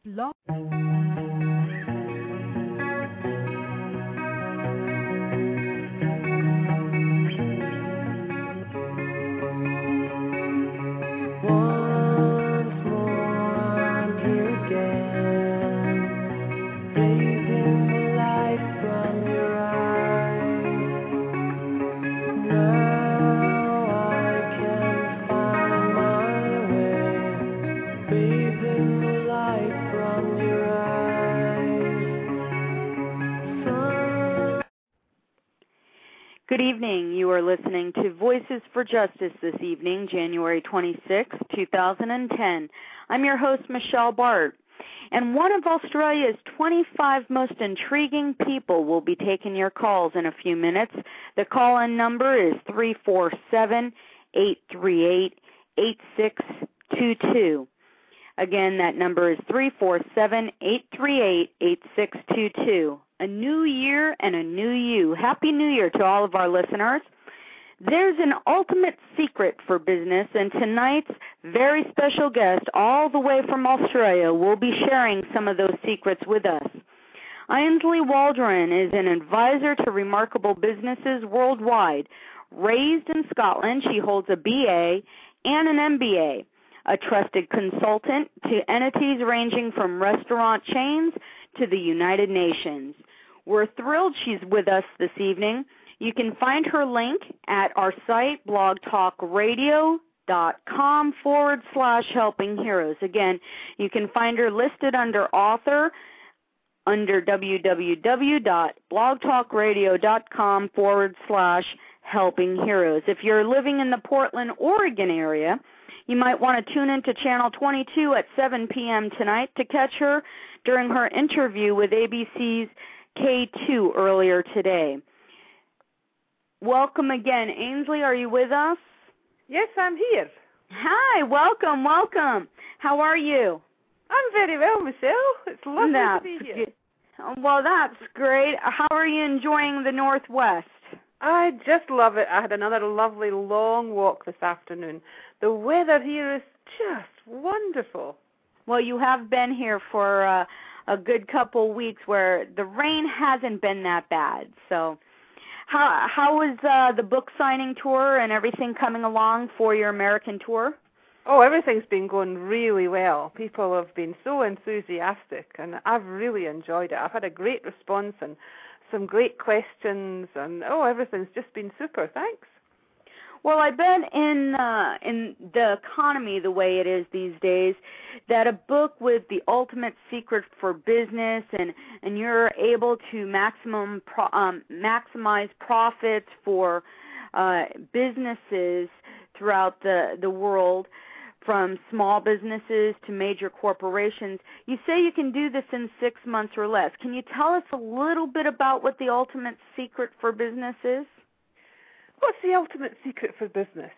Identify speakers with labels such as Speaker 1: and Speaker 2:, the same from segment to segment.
Speaker 1: Blog. Good evening. You are listening to Voices for Justice this evening, January 26, 2010. I'm your host, Michelle Bart, and one of Australia's 25 most intriguing people will be taking your calls in a few minutes. The call-in number is 347-838-8622. Again, that number is 347-838-8622. A new year and a new you. Happy New Year to all of our listeners. There's an ultimate secret for business, and tonight's very special guest, all the way from Australia, will be sharing some of those secrets with us. Ainsley Waldron is an advisor to remarkable businesses worldwide. Raised in Scotland, she holds a BA and an MBA. A trusted consultant to entities ranging from restaurant chains to the United Nations. We're thrilled she's with us this evening. You can find her link at our site, blogtalkradio.com/helping heroes. Again, you can find her listed under author under www.blogtalkradio.com/helping heroes. If you're living in the Portland, Oregon area, you might want to tune into Channel 22 at 7 p.m. tonight to catch her during her interview with ABC's K2 earlier today. Welcome again. Ainsley, are you with us?
Speaker 2: Yes, I'm here.
Speaker 1: Hi, welcome. How are you?
Speaker 2: I'm very well, Michelle. It's lovely to be here.
Speaker 1: Good. Well, that's great. How are you enjoying the Northwest?
Speaker 2: I just love it. I had another lovely long walk this afternoon. The weather here is just wonderful.
Speaker 1: Well, you have been here for a good couple weeks where the rain hasn't been that bad. So how was the book signing tour and everything coming along for your American tour?
Speaker 2: Oh, everything's been going really well. People have been so enthusiastic, and I've really enjoyed it. I've had a great response and some great questions, and everything's just been super. Thanks.
Speaker 1: Well, I bet in the economy the way it is these days, that a book with the ultimate secret for business and you're able to maximize profits for businesses throughout the world, from small businesses to major corporations. You say you can do this in 6 months or less. Can you tell us a little bit about what the ultimate secret for business is?
Speaker 2: What's the ultimate secret for business?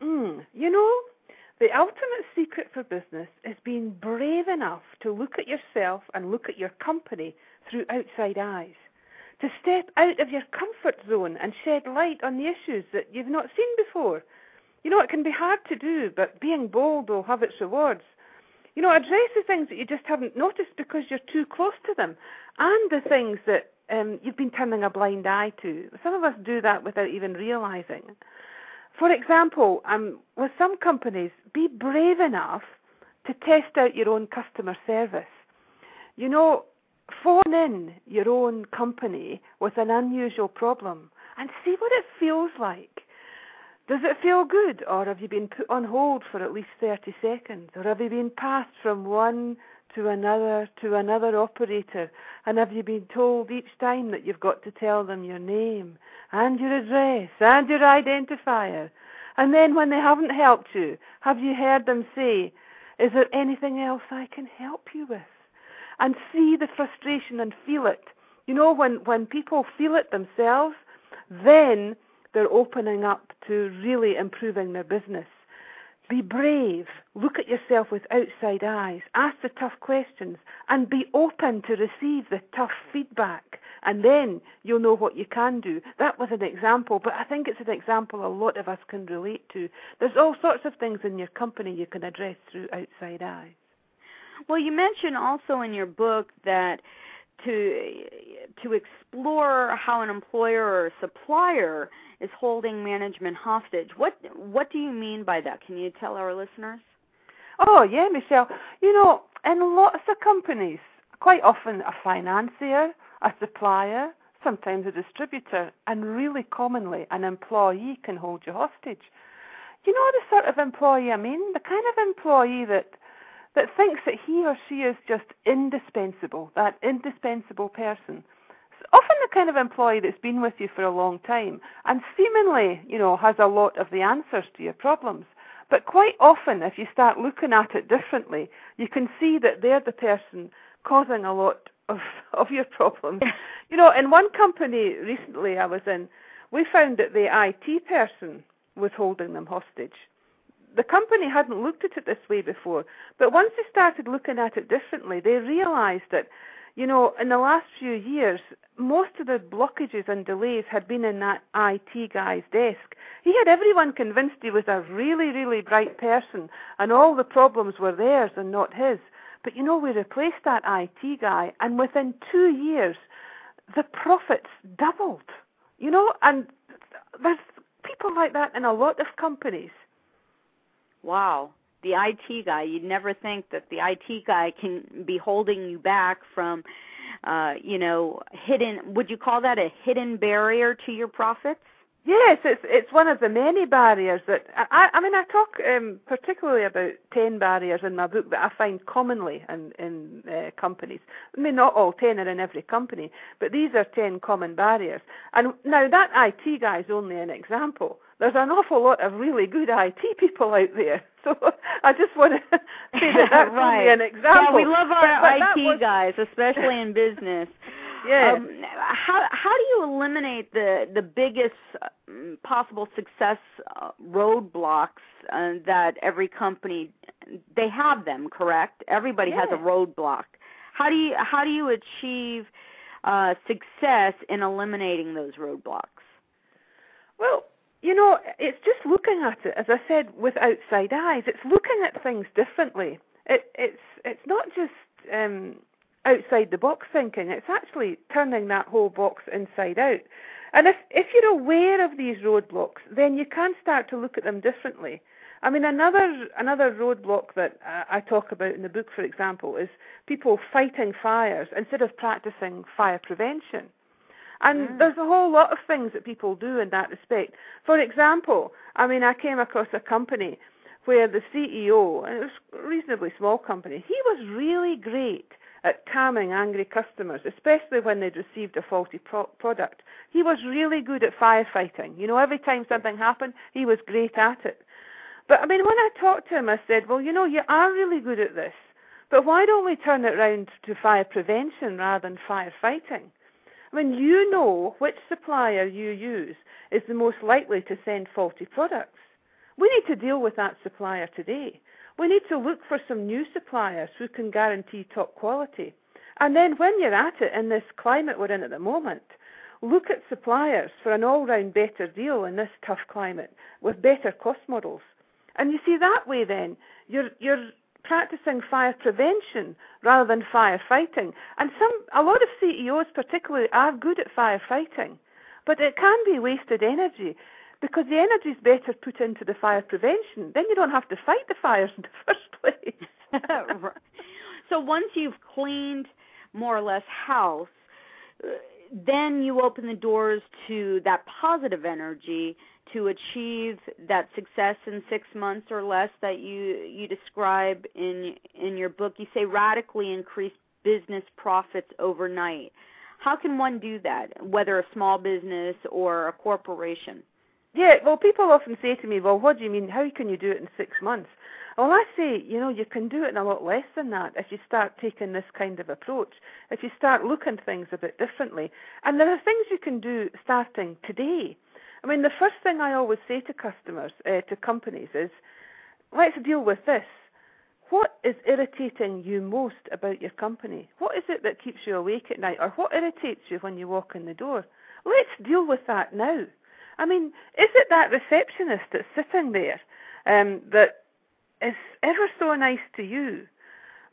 Speaker 2: The ultimate secret for business is being brave enough to look at yourself and look at your company through outside eyes, to step out of your comfort zone and shed light on the issues that you've not seen before. It can be hard to do, but being bold will have its rewards. Address the things that you just haven't noticed because you're too close to them, and the things that you've been turning a blind eye to. Some of us do that without even realizing. For example, with some companies, be brave enough to test out your own customer service. Phone in your own company with an unusual problem and see what it feels like. Does it feel good, or have you been put on hold for at least 30 seconds, or have you been passed from one to another operator, and have you been told each time that you've got to tell them your name and your address and your identifier? And then when they haven't helped you, have you heard them say, "Is there anything else I can help you with?" And see the frustration and feel it. When people feel it themselves, then they're opening up to really improving their business. Be brave. Look at yourself with outside eyes. Ask the tough questions and be open to receive the tough feedback. And then you'll know what you can do. That was an example, but I think it's an example a lot of us can relate to. There's all sorts of things in your company you can address through outside eyes.
Speaker 1: Well, you mentioned also in your book that to explore how an employer or a supplier is holding management hostage. What do you mean by that? Can you tell our listeners?
Speaker 2: Oh, yeah, Michelle. You know, in lots of companies, quite often a financier, a supplier, sometimes a distributor, and really commonly an employee can hold you hostage. You know the sort of employee I mean? The kind of employee that thinks that he or she is just indispensable, that indispensable person. It's often the kind of employee that's been with you for a long time and seemingly, you know, has a lot of the answers to your problems. But quite often, if you start looking at it differently, you can see that they're the person causing a lot of your problems. You know, in one company recently I was in, we found that the IT person was holding them hostage. The company hadn't looked at it this way before, but once they started looking at it differently, they realized that, you know, in the last few years, most of the blockages and delays had been in that IT guy's desk. He had everyone convinced he was a really, really bright person, and all the problems were theirs and not his. But, you know, we replaced that IT guy, and within 2 years, the profits doubled. You know, and there's people like that in a lot of companies.
Speaker 1: Wow. The IT guy. You'd never think that the IT guy can be holding you back from, you know, hidden, would you call that a hidden barrier to your profits?
Speaker 2: Yes, it's one of the many barriers that, I mean, I talk particularly about 10 barriers in my book that I find commonly in companies. I mean, not all 10 are in every company, but these are 10 common barriers. And now that IT guy is only an example. There's an awful lot of really good IT people out there. So I just want to say that that's
Speaker 1: right.
Speaker 2: only an example.
Speaker 1: Yeah, we love our IT guys, especially in business.
Speaker 2: Yeah.
Speaker 1: How do you eliminate the biggest possible success roadblocks that every company, they have them, correct? Everybody has a roadblock. How do you achieve success in eliminating those roadblocks?
Speaker 2: Well, you know, it's just looking at it, as I said, with outside eyes. It's looking at things differently. It's not just outside the box thinking. It's actually turning that whole box inside out. And if you're aware of these roadblocks, then you can start to look at them differently. I mean, another roadblock that I talk about in the book, for example, is people fighting fires instead of practicing fire prevention. And there's a whole lot of things that people do in that respect. For example, I mean, I came across a company where the CEO, and it was a reasonably small company, he was really great at calming angry customers, especially when they'd received a faulty product. He was really good at firefighting. You know, every time something happened, he was great at it. But, I mean, when I talked to him, I said, well, you know, you are really good at this, but why don't we turn it around to fire prevention rather than firefighting? I mean, you know which supplier you use is the most likely to send faulty products. We need to deal with that supplier today. We need to look for some new suppliers who can guarantee top quality. And then when you're at it in this climate we're in at the moment, look at suppliers for an all-round better deal in this tough climate with better cost models. And you see, that way then, you're practicing fire prevention rather than firefighting. And a lot of CEOs particularly are good at firefighting, but it can be wasted energy because the energy is better put into the fire prevention. Then you don't have to fight the fires in the first place.
Speaker 1: Right. So once you've cleaned more or less house, then you open the doors to that positive energy to achieve that success in 6 months or less that you describe in your book. You say radically increase business profits overnight. How can one do that, whether a small business or a corporation?
Speaker 2: Yeah, well, people often say to me, well, what do you mean? How can you do it in 6 months? Well, I say, you know, you can do it in a lot less than that if you start taking this kind of approach, if you start looking at things a bit differently. And there are things you can do starting today. I mean, the first thing I always say to customers, to companies is, let's deal with this. What is irritating you most about your company? What is it that keeps you awake at night? Or what irritates you when you walk in the door? Let's deal with that now. I mean, is it that receptionist that's sitting there that is ever so nice to you,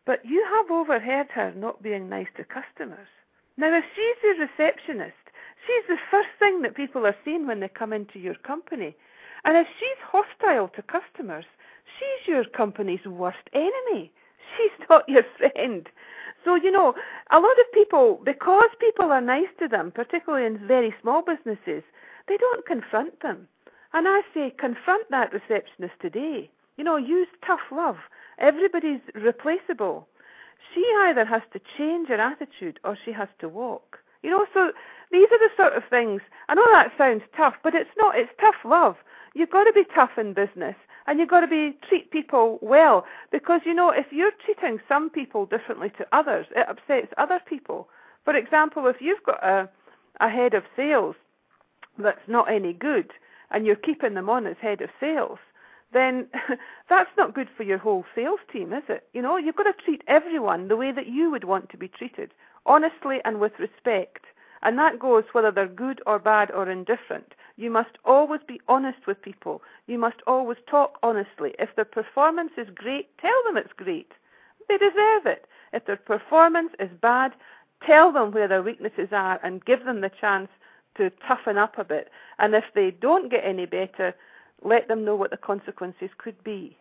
Speaker 2: But you have overheard her not being nice to customers. Now, if she's the receptionist, she's the first thing that people are seeing when they come into your company. And if she's hostile to customers, she's your company's worst enemy. She's not your friend. So, a lot of people, because people are nice to them, particularly in very small businesses, they don't confront them. And I say, confront that receptionist today. Use tough love. Everybody's replaceable. She either has to change her attitude or she has to walk. So these are the sort of things. I know that sounds tough, but it's not. It's tough love. You've got to be tough in business, and you've got to treat people well, because, if you're treating some people differently to others, it upsets other people. For example, if you've got a head of sales that's not any good, and you're keeping them on as head of sales, then that's not good for your whole sales team, is it? You've got to treat everyone the way that you would want to be treated, honestly and with respect. And that goes whether they're good or bad or indifferent. You must always be honest with people. You must always talk honestly. If their performance is great, tell them it's great. They deserve it. If their performance is bad, tell them where their weaknesses are and give them the chance to toughen up a bit. And if they don't get any better, let them know what the consequences could be.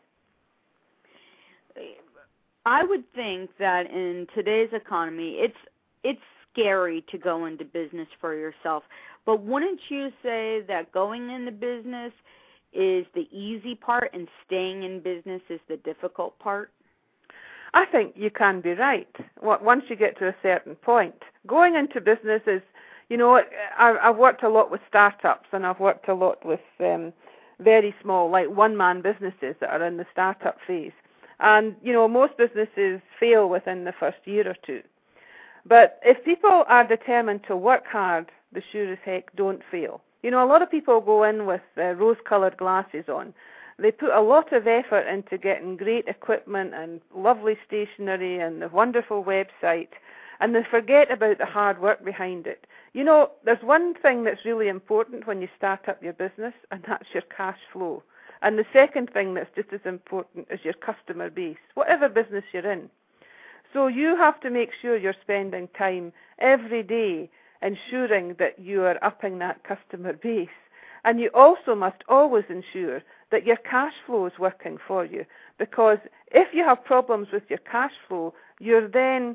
Speaker 1: I would think that in today's economy, it's scary to go into business for yourself. But wouldn't you say that going into business is the easy part and staying in business is the difficult part?
Speaker 2: I think you can be right. Once you get to a certain point, going into business is, I've worked a lot with startups, and I've worked a lot with very small, like one-man businesses that are in the startup phase. And, most businesses fail within the first year or two. But if people are determined to work hard, they sure as heck don't fail. A lot of people go in with rose-coloured glasses on. They put a lot of effort into getting great equipment and lovely stationery and a wonderful website, and they forget about the hard work behind it. There's one thing that's really important when you start up your business, and that's your cash flow. And the second thing that's just as important is your customer base, whatever business you're in. So you have to make sure you're spending time every day ensuring that you are upping that customer base. And you also must always ensure that your cash flow is working for you, because if you have problems with your cash flow, you're then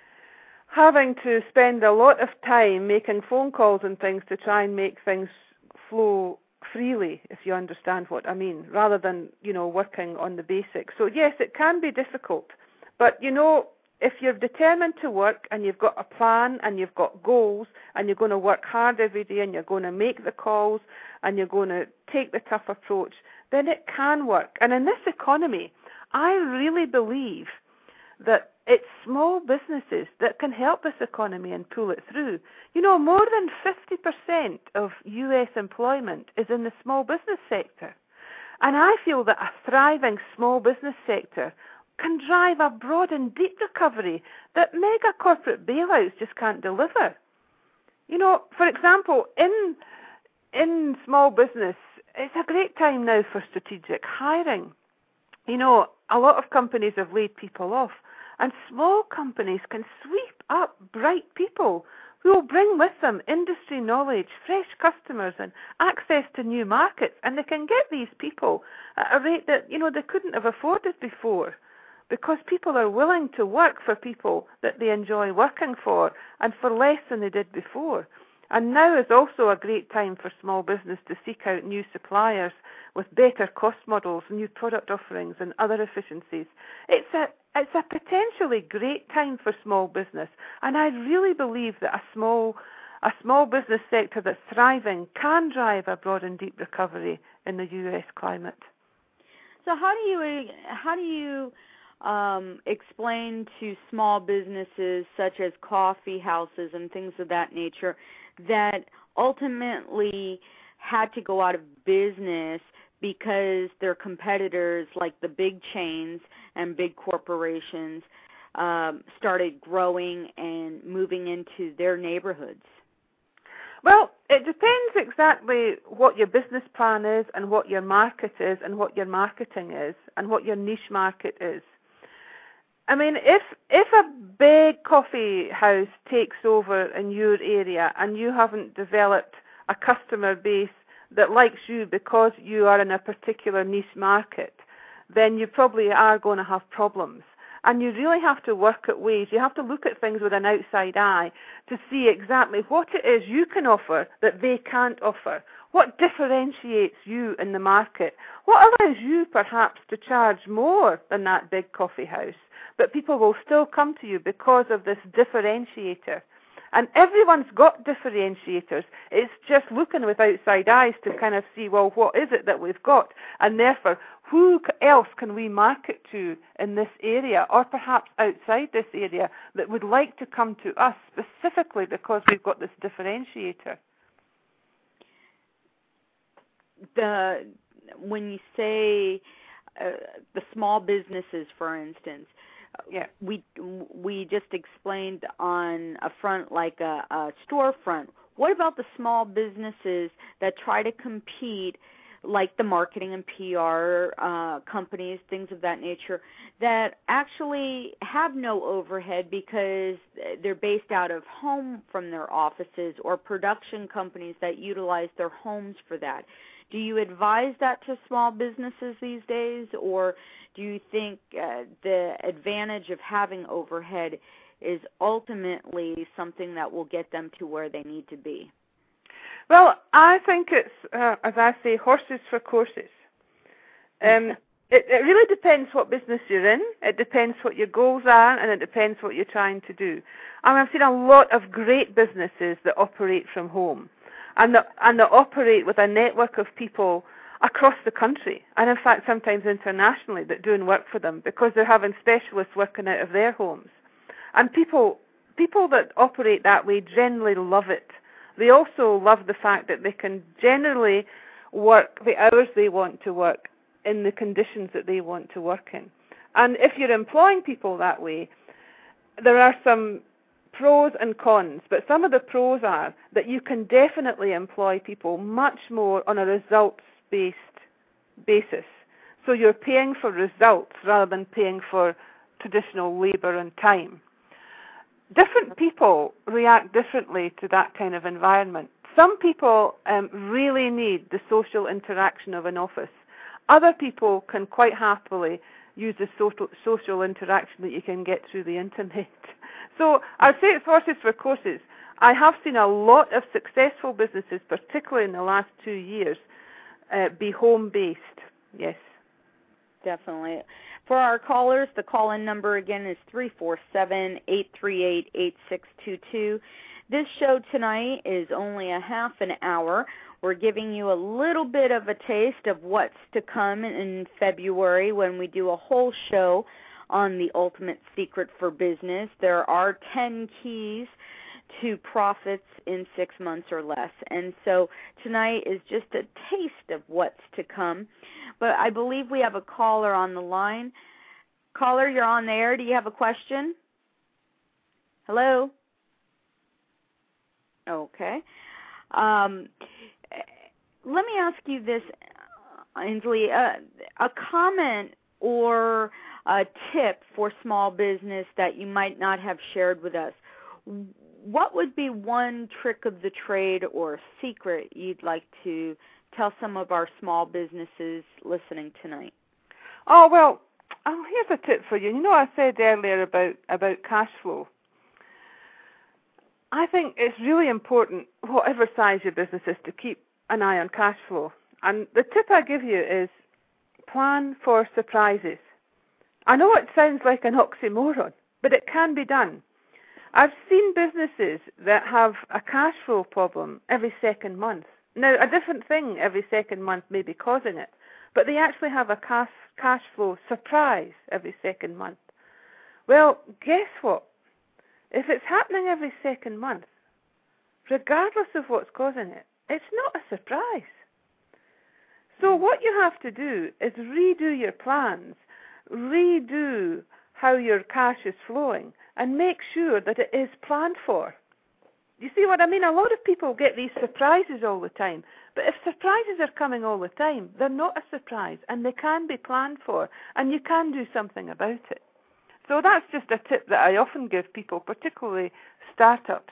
Speaker 2: having to spend a lot of time making phone calls and things to try and make things flow freely, if you understand what I mean, rather than, working on the basics. So yes, it can be difficult, but if you're determined to work and you've got a plan and you've got goals and you're going to work hard every day and you're going to make the calls and you're going to take the tough approach, then it can work. And in this economy, I really believe that it's small businesses that can help this economy and pull it through. More than 50% of U.S. employment is in the small business sector. And I feel that a thriving small business sector can drive a broad and deep recovery that mega corporate bailouts just can't deliver. For example, in small business, it's a great time now for strategic hiring. A lot of companies have laid people off, and small companies can sweep up bright people who will bring with them industry knowledge, fresh customers, and access to new markets. And they can get these people at a rate that, they couldn't have afforded before, because people are willing to work for people that they enjoy working for and for less than they did before. And now is also a great time for small business to seek out new suppliers with better cost models, new product offerings, and other efficiencies. It's a potentially great time for small business, and I really believe that a small business sector that's thriving can drive a broad and deep recovery in the U.S. climate.
Speaker 1: So how do you explain to small businesses such as coffee houses and things of that nature that ultimately had to go out of business because their competitors, like the big chains and big corporations, started growing and moving into their neighborhoods?
Speaker 2: Well, it depends exactly what your business plan is and what your market is and what your marketing is and what your niche market is. I mean, if a big coffee house takes over in your area and you haven't developed a customer base that likes you because you are in a particular niche market, then you probably are going to have problems. And you really have to work at ways. You have to look at things with an outside eye to see exactly what it is you can offer that they can't offer. What differentiates you in the market? What allows you perhaps to charge more than that big coffee house? But people will still come to you because of this differentiator. And everyone's got differentiators. It's just looking with outside eyes to kind of see, well, what is it that we've got? And therefore, who else can we market to in this area or perhaps outside this area that would like to come to us specifically because we've got this differentiator?
Speaker 1: When you say the small businesses, for instance,
Speaker 2: yeah,
Speaker 1: we just explained on a front like a storefront. What about the small businesses that try to compete, like the marketing and PR companies, things of that nature, that actually have no overhead because they're based out of home from their offices, or production companies that utilize their homes for that? Do you advise that to small businesses these days, or do you think the advantage of having overhead is ultimately something that will get them to where they need to be?
Speaker 2: Well, I think it's, as I say, horses for courses. It really depends what business you're in. It depends what your goals are, and it depends what you're trying to do. I've seen a lot of great businesses that operate from home, and that operate with a network of people across the country, and in fact sometimes internationally, that doing work for them because they're having specialists working out of their homes. And people that operate that way generally love it. They also love the fact that they can generally work the hours they want to work in the conditions that they want to work in. And if you're employing people that way, there are some pros and cons, but some of the pros are that you can definitely employ people much more on a results-based basis. So you're paying for results rather than paying for traditional labour and time. Different people react differently to that kind of environment. Some people really need the social interaction of an office. Other people can quite happily use the social interaction that you can get through the internet. So I'd say it's horses for courses. I have seen a lot of successful businesses, particularly in the last 2 years, be home-based, yes.
Speaker 1: Definitely. For our callers, the call-in number again is 347-838-8622. This show tonight is only a half an hour. We're giving you a little bit of a taste of what's to come in February when we do a whole show on the ultimate secret for business. There are 10 keys to profits in 6 months or less. And so tonight is just a taste of what's to come. But I believe we have a caller on the line. Caller, you're on the air. Do you have a question? Hello? Okay. Let me ask you this, Ainsley. A comment or a tip for small business that you might not have shared with us. What would be one trick of the trade or secret you'd like to tell some of our small businesses listening tonight?
Speaker 2: Oh, well, here's a tip for you. You know, I said earlier about cash flow. I think it's really important, whatever size your business is, to keep an eye on cash flow. And the tip I give you is plan for surprises. I know it sounds like an oxymoron, but it can be done. I've seen businesses that have a cash flow problem every second month. Now, a different thing every second month may be causing it, but they actually have a cash flow surprise every second month. Well, guess what? If it's happening every second month, regardless of what's causing it, it's not a surprise. So what you have to do is redo your plans, redo how your cash is flowing, and make sure that it is planned for. You see what I mean? A lot of people get these surprises all the time, but if surprises are coming all the time, they're not a surprise, and they can be planned for, and you can do something about it. So that's just a tip that I often give people, particularly startups.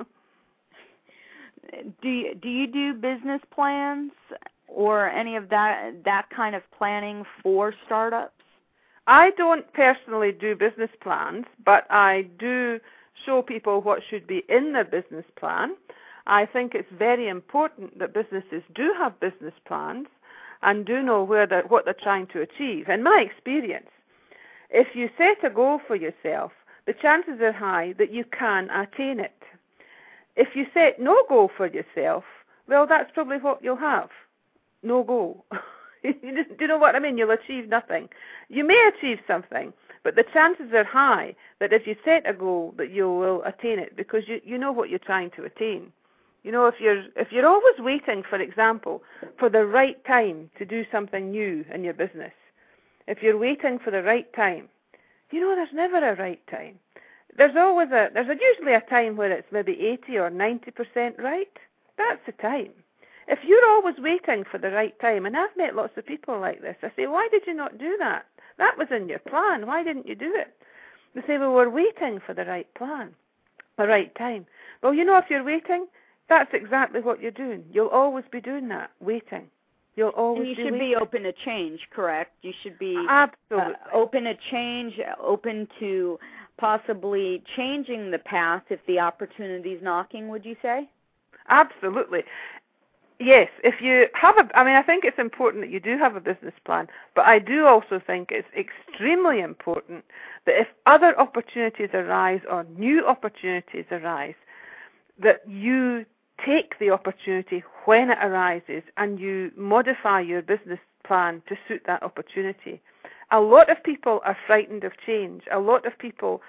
Speaker 1: Do you do business plans or any of that kind of planning for startups?
Speaker 2: I don't personally do business plans, but I do show people what should be in their business plan. I think it's very important that businesses do have business plans and do know what they're trying to achieve. In my experience, if you set a goal for yourself, the chances are high that you can attain it. If you set no goal for yourself, well, that's probably what you'll have. No goal. Do you know what I mean? You'll achieve nothing. You may achieve something, but the chances are high that if you set a goal that you will attain it, because you know what you're trying to attain. You know, if you're always waiting, for example, for the right time to do something new in your business, if you're waiting for the right time, you know, there's never a right time. There's usually a time where it's maybe 80 or 90% right. That's the time. If you're always waiting for the right time, and I've met lots of people like this, I say, why did you not do that? That was in your plan. Why didn't you do it? They say, well, we're waiting for the right plan, the right time. Well, you know, if you're waiting, that's exactly what you're doing. You'll always be doing that, waiting. You'll always
Speaker 1: and you should be open to change, correct? You should be
Speaker 2: absolutely
Speaker 1: open to change, open to possibly changing the path if the opportunity's knocking, would you say?
Speaker 2: Absolutely. Yes, if you have I think it's important that you do have a business plan, but I do also think it's extremely important that if other opportunities arise or new opportunities arise, that you take the opportunity when it arises and you modify your business plan to suit that opportunity. A lot of people are frightened of change. A lot of people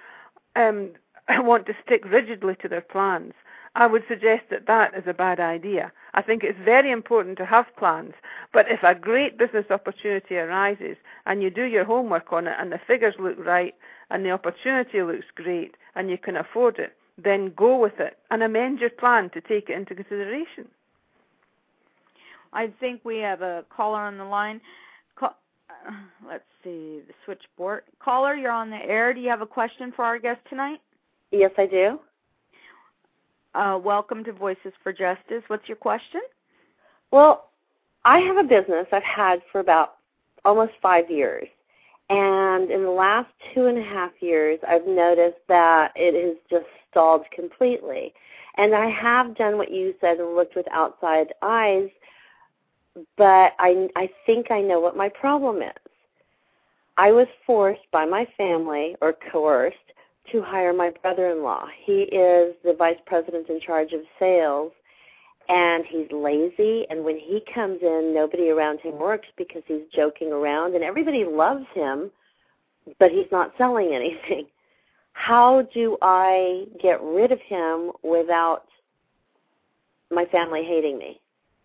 Speaker 2: want to stick rigidly to their plans. I would suggest that is a bad idea. I think it's very important to have plans, but if a great business opportunity arises and you do your homework on it and the figures look right and the opportunity looks great and you can afford it, then go with it and amend your plan to take it into consideration.
Speaker 1: I think we have a caller on the line. Let's see, the switchboard. Caller, you're on the air. Do you have a question for our guest tonight?
Speaker 3: Yes, I do.
Speaker 1: Welcome to Voices for Justice. What's your question?
Speaker 3: Well, I have a business I've had for about almost 5 years. And in the last 2.5 years, I've noticed that it has just stalled completely. And I have done what you said and looked with outside eyes, but I think I know what my problem is. I was forced by my family, or coerced, to hire my brother-in-law. He is the vice president in charge of sales, and he's lazy, and when he comes in, nobody around him works because he's joking around, and everybody loves him, but he's not selling anything. How do I get rid of him without my family hating me?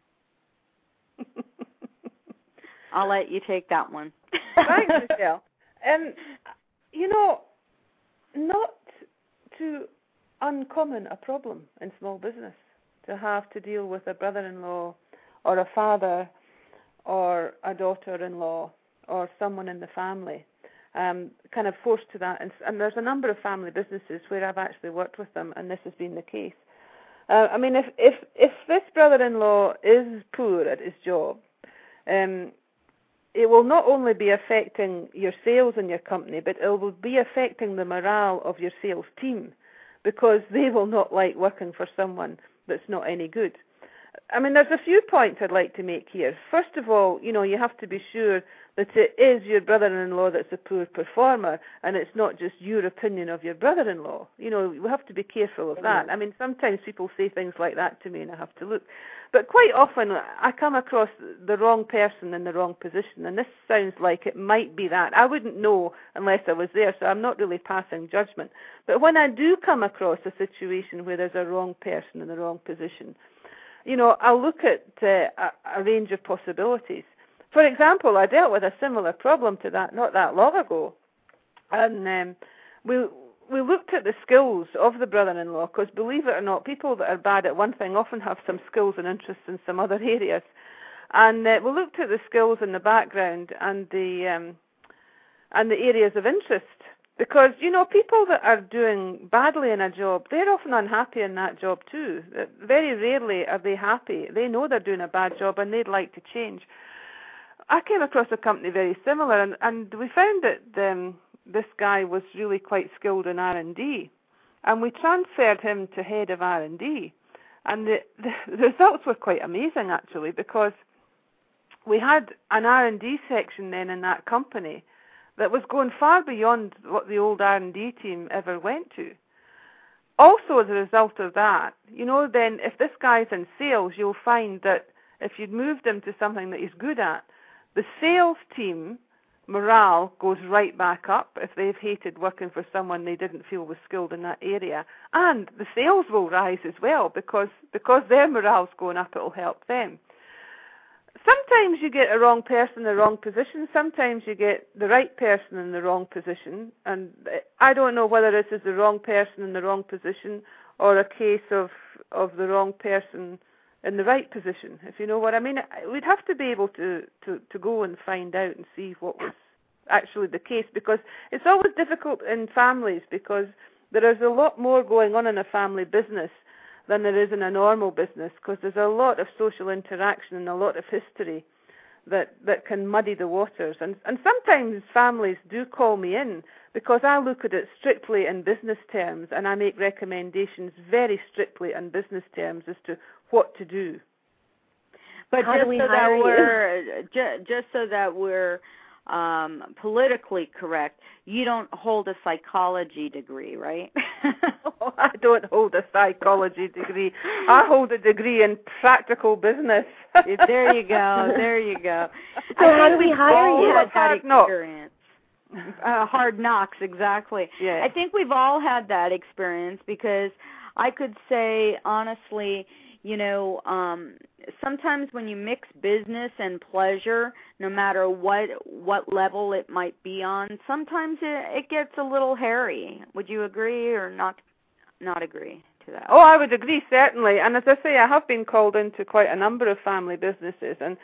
Speaker 1: I'll let you take that one.
Speaker 2: Thanks, Michelle. You know, not too uncommon a problem in small business to have to deal with a brother-in-law or a father or a daughter-in-law or someone in the family, kind of forced to that. And there's a number of family businesses where I've actually worked with them, and this has been the case. I mean, if this brother-in-law is poor at his job, it will not only be affecting your sales in your company, but it will be affecting the morale of your sales team, because they will not like working for someone that's not any good. I mean, there's a few points I'd like to make here. First of all, you know, you have to be sure that it is your brother-in-law that's a poor performer, and it's not just your opinion of your brother-in-law. You know, we have to be careful of that. I mean, sometimes people say things like that to me, and I have to look. But quite often, I come across the wrong person in the wrong position, and this sounds like it might be that. I wouldn't know unless I was there, so I'm not really passing judgment. But when I do come across a situation where there's a wrong person in the wrong position, you know, I'll look at a range of possibilities. For example, I dealt with a similar problem to that not that long ago, and we looked at the skills of the brother-in-law, because believe it or not, people that are bad at one thing often have some skills and interests in some other areas. And we looked at the skills in the background and the areas of interest Because, people that are doing badly in a job, they're often unhappy in that job too. Very rarely are they happy. They know they're doing a bad job and they'd like to change. I came across a company very similar, and we found that this guy was really quite skilled in R&D. And we transferred him to head of R&D. And the results were quite amazing, actually, because we had an R&D section then in that company that was going far beyond what the old R&D team ever went to. Also, as a result of that, then if this guy's in sales, you'll find that if you'd moved him to something that he's good at, the sales team morale goes right back up if they've hated working for someone they didn't feel was skilled in that area. And the sales will rise as well because their morale's going up, it'll help them. Sometimes you get a wrong person in the wrong position. Sometimes you get the right person in the wrong position. And I don't know whether this is the wrong person in the wrong position or a case of the wrong person in the right position, if you know what I mean. We'd have to be able to go and find out and see what was actually the case, because it's always difficult in families because there is a lot more going on in a family business than there is in a normal business, because there's a lot of social interaction and a lot of history that can muddy the waters. And sometimes families do call me in because I look at it strictly in business terms and I make recommendations very strictly in business terms as to what to do.
Speaker 1: But just so that we're politically correct, you don't hold a psychology degree, right?
Speaker 2: Oh, I don't hold a psychology degree. I hold a degree in practical business.
Speaker 1: There you go.
Speaker 3: So how do we hire you?
Speaker 1: Had that experience. Hard knocks, exactly.
Speaker 2: Yeah.
Speaker 1: I think we've all had that experience, because I could say honestly, sometimes when you mix business and pleasure, no matter what level it might be on, sometimes it gets a little hairy. Would you agree or not agree to that?
Speaker 2: Oh, I would agree, certainly. And as I say, I have been called into quite a number of family businesses, and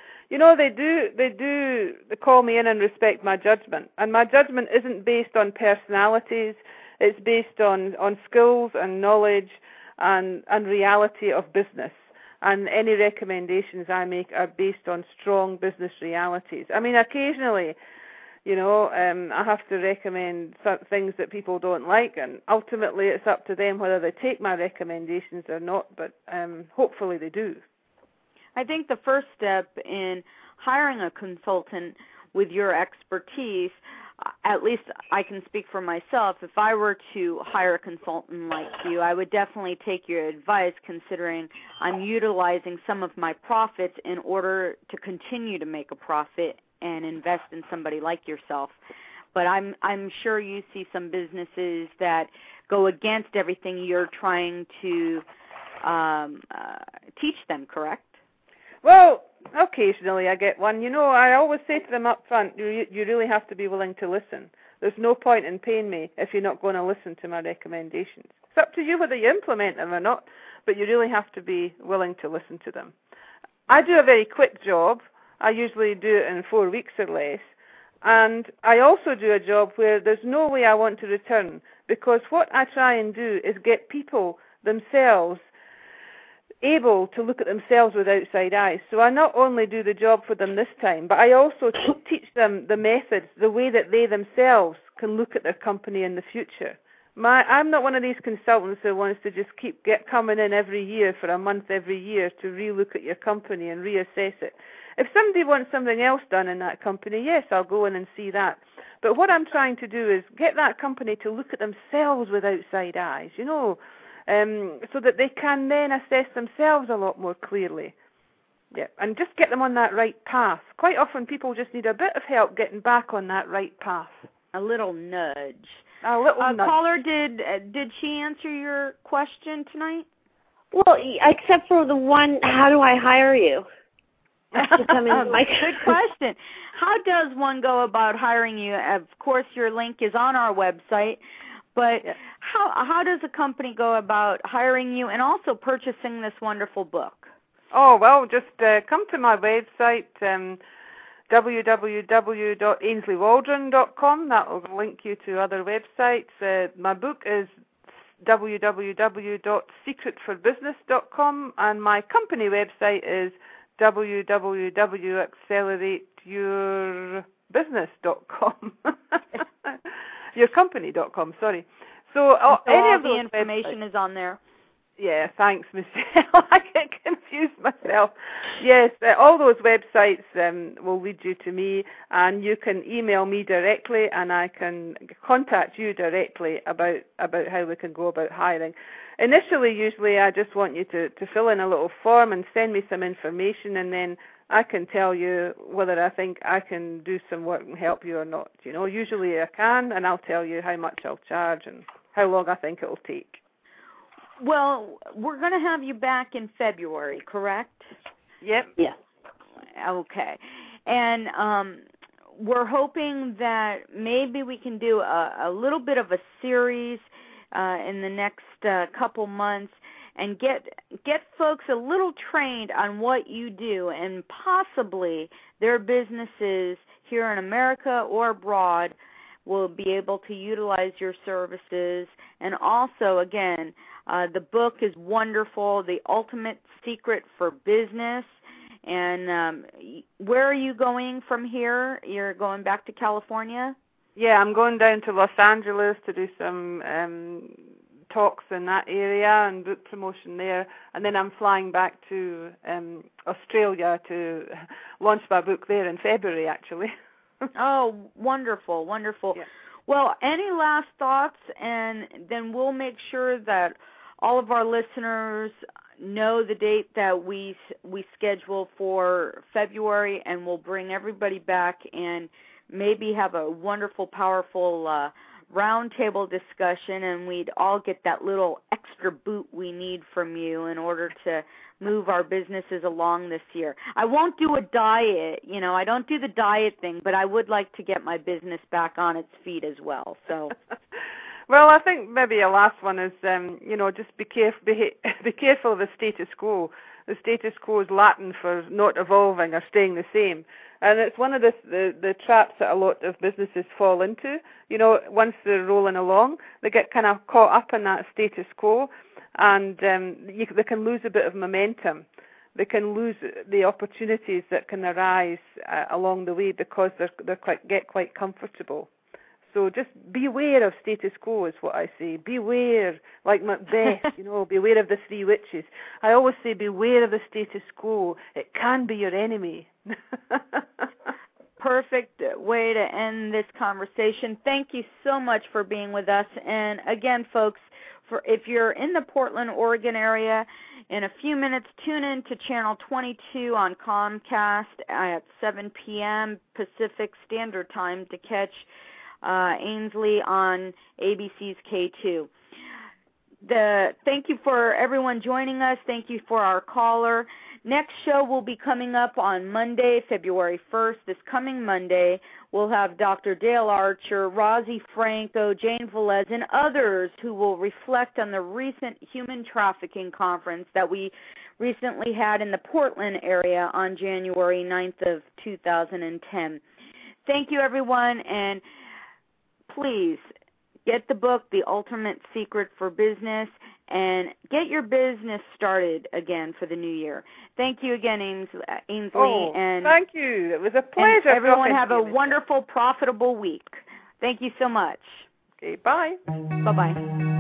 Speaker 2: they call me in and respect my judgment. And my judgment isn't based on personalities; it's based on skills and knowledge and reality of business. And any recommendations I make are based on strong business realities. I mean, occasionally, I have to recommend things that people don't like, and ultimately it's up to them whether they take my recommendations or not, but hopefully they do.
Speaker 1: I think the first step in hiring a consultant with your expertise, at least I can speak for myself, if I were to hire a consultant like you, I would definitely take your advice, considering I'm utilizing some of my profits in order to continue to make a profit and invest in somebody like yourself. But I'm sure you see some businesses that go against everything you're trying to teach them, correct?
Speaker 2: Well, occasionally I get one. I always say to them up front, you really have to be willing to listen. There's no point in paying me if you're not going to listen to my recommendations. It's up to you whether you implement them or not, but you really have to be willing to listen to them. I do a very quick job. I usually do it in 4 weeks or less. And I also do a job where there's no way I want to return, because what I try and do is get people themselves able to look at themselves with outside eyes. So I not only do the job for them this time, but I also teach them the methods, the way that they themselves can look at their company in the future. I'm not one of these consultants who wants to just keep coming in every year for a month every year to relook at your company and reassess it. If somebody wants something else done in that company, yes, I'll go in and see that. But what I'm trying to do is get that company to look at themselves with outside eyes, so that they can then assess themselves a lot more clearly. Yeah, and just get them on that right path. Quite often people just need a bit of help getting back on that right path.
Speaker 1: A little nudge.
Speaker 2: A little nudge.
Speaker 1: Caller, did she answer your question tonight?
Speaker 3: Well, except for the one, how do I hire you?
Speaker 1: Good question. How does one go about hiring you? Of course, your link is on our website, but how does a company go about hiring you and also purchasing this wonderful book?
Speaker 2: Oh, well, just come to my website, www.AinsleyWaldron.com. That will link you to other websites. My book is www.secretforbusiness.com, and my company website is www.accelerateyourbusiness.com. Yourcompany.com, sorry. So
Speaker 1: all
Speaker 2: of
Speaker 1: the information is on there.
Speaker 2: Yeah, thanks, Michelle. I get confused myself. Yes, all those websites will lead you to me, and you can email me directly, and I can contact you directly about how we can go about hiring. Initially, usually, I just want you to fill in a little form and send me some information, and then I can tell you whether I think I can do some work and help you or not. You know, usually I can, and I'll tell you how much I'll charge and how long I think it'll take.
Speaker 1: Well, we're going to have you back in February, correct?
Speaker 2: Yep.
Speaker 3: Yes.
Speaker 1: Okay. And we're hoping that maybe we can do a little bit of a series in the next couple months and get folks a little trained on what you do, and possibly their businesses here in America or abroad will be able to utilize your services. And also, again, the book is wonderful, The Ultimate Secret for Business. And where are you going from here? You're going back to California?
Speaker 2: Yeah, I'm going down to Los Angeles to do some talks in that area and book promotion there. And then I'm flying back to Australia to launch my book there in February, actually.
Speaker 1: Oh, wonderful, wonderful. Yeah. Well, any last thoughts? And then we'll make sure that all of our listeners know the date that we schedule for February, and we'll bring everybody back and maybe have a wonderful, powerful roundtable discussion, and we'd all get that little extra boot we need from you in order to move our businesses along this year. I won't do a diet, I don't do the diet thing, but I would like to get my business back on its feet as well. So,
Speaker 2: well, I think maybe a last one is, just be careful of the status quo. The status quo is Latin for not evolving or staying the same. And it's one of the traps that a lot of businesses fall into. Once they're rolling along, they get kind of caught up in that status quo, and they can lose a bit of momentum. They can lose the opportunities that can arise along the way because they get quite comfortable. So just beware of status quo is what I say. Beware, like Macbeth, beware of the three witches. I always say beware of the status quo. It can be your enemy.
Speaker 1: Perfect way to end this conversation. Thank you so much for being with us. And again, folks, if you're in the Portland, Oregon area, in a few minutes, tune in to Channel 22 on Comcast at 7 p.m. Pacific Standard Time to catch Ainsley on ABC's K2. Thank you for everyone joining us. Thank you for our caller. Next show will be coming up on Monday, February 1st. This coming Monday, we'll have Dr. Dale Archer, Rosie Franco, Jane Velez, and others who will reflect on the recent human trafficking conference that we recently had in the Portland area on January 9th of 2010. Thank you, everyone, and please get the book, The Ultimate Secret for Business, and get your business started again for the new year. Thank you again, Ainsley.
Speaker 2: Oh, and thank you. It was a pleasure.
Speaker 1: And everyone have a wonderful, profitable week. Thank you so much.
Speaker 2: Okay, bye.
Speaker 1: Bye-bye.